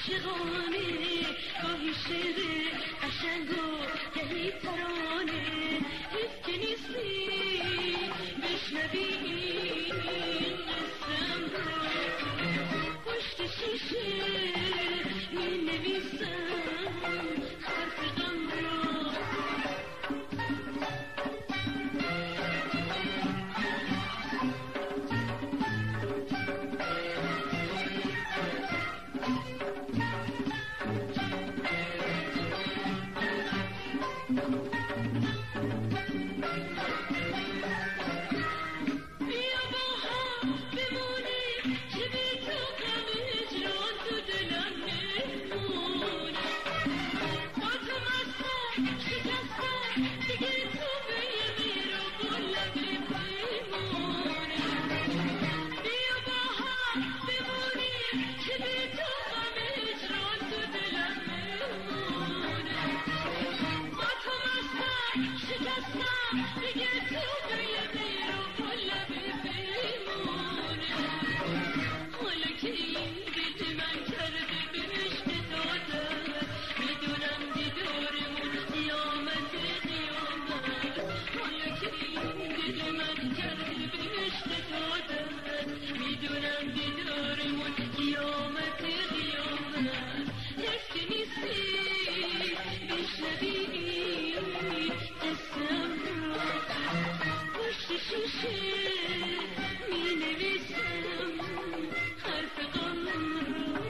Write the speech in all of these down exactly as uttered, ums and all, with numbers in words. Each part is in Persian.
عاشقانه گاهی شعر قشنگ و گهی ترانه حیف که نیستی بشنوی این قسم رو پشت شیشه می نویسم حرف غم رو میدونم دیدارمون قیامت قیامت یکی نیستی بشنوی قسم رو پشت شیشه می نویسم حرف غم رو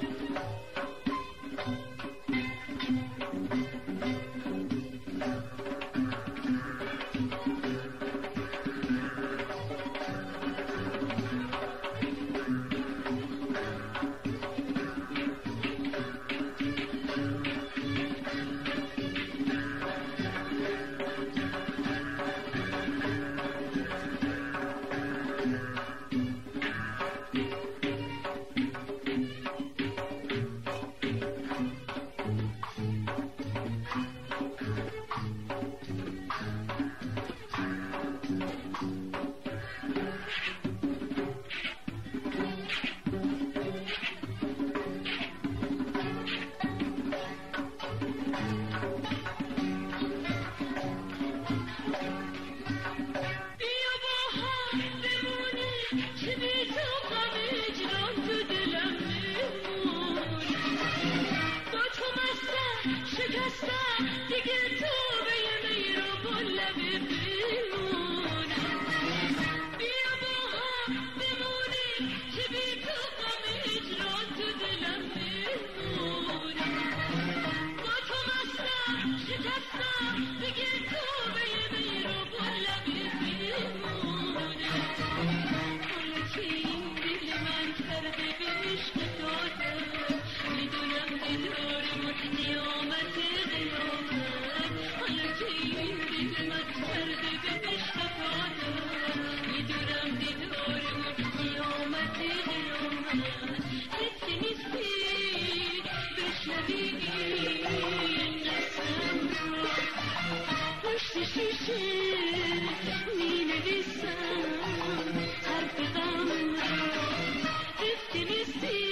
می نویسم حرف غم رو حیف که نیستی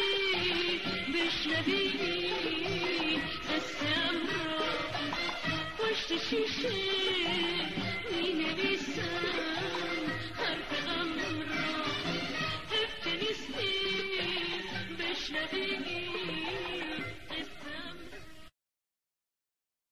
بشنوی قسم رو پشت شیشه می نویسم حرف